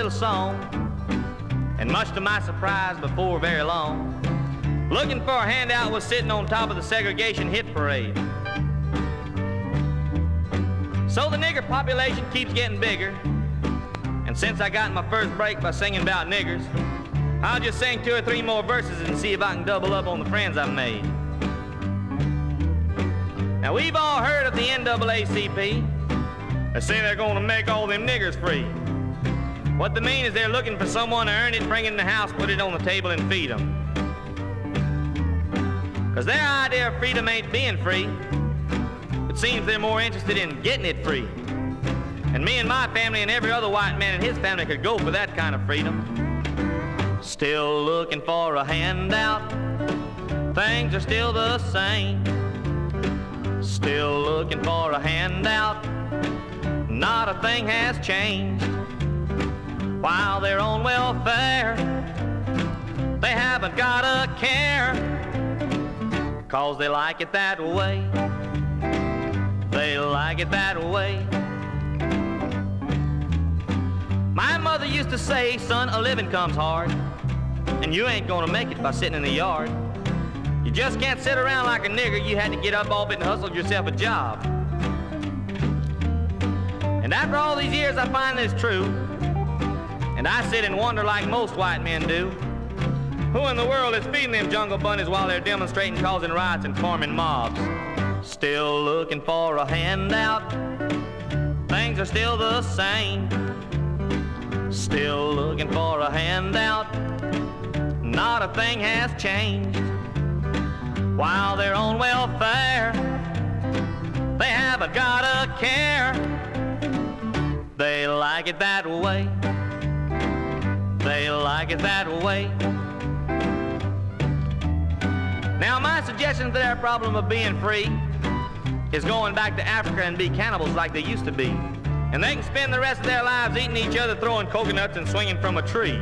little song, and much to my surprise, before very long, Looking for a Handout was sitting on top of the segregation hit parade. So the nigger population keeps getting bigger, and since I got my first break by singing about niggers, I'll just sing 2 or 3 more verses and see if I can double up on the friends I've made. Now we've all heard of the NAACP. They say they're gonna make all them niggers free. What they mean is they're looking for someone to earn it, bring it in the house, put it on the table and feed them. Cause their idea of freedom ain't being free. It seems they're more interested in getting it free. And me and my family and every other white man in his family could go for that kind of freedom. Still looking for a handout. Things are still the same. Still looking for a handout. Not a thing has changed. While they're on welfare, they haven't got a care. 'Cause they like it that way. They like it that way. My mother used to say, son, a living comes hard, and you ain't gonna make it by sitting in the yard. You just can't sit around like a nigger. You had to get up off it and hustle yourself a job. And after all these years, I find this true, and I sit and wonder like most white men do. Who in the world is feeding them jungle bunnies while they're demonstrating, causing riots and forming mobs? Still looking for a handout. Things are still the same. Still looking for a handout. Not a thing has changed. While they're on welfare, they haven't got a care. They like it that way. They like it that way. Now my suggestion to their problem of being free is going back to Africa and be cannibals like they used to be. And they can spend the rest of their lives eating each other, throwing coconuts and swinging from a tree.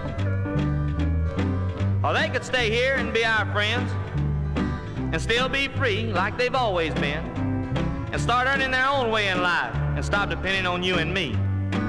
Or they could stay here and be our friends and still be free like they've always been, and start earning their own way in life and stop depending on you and me.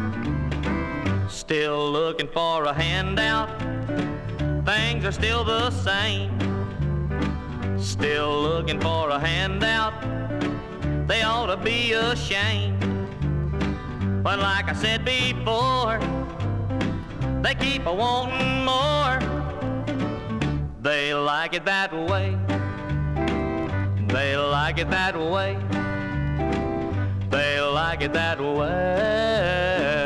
Still looking for a handout. Things are still the same. Still looking for a handout. They ought to be ashamed. But like I said before, they keep a wanting more. They like it that way. They like it that way. They like it that way.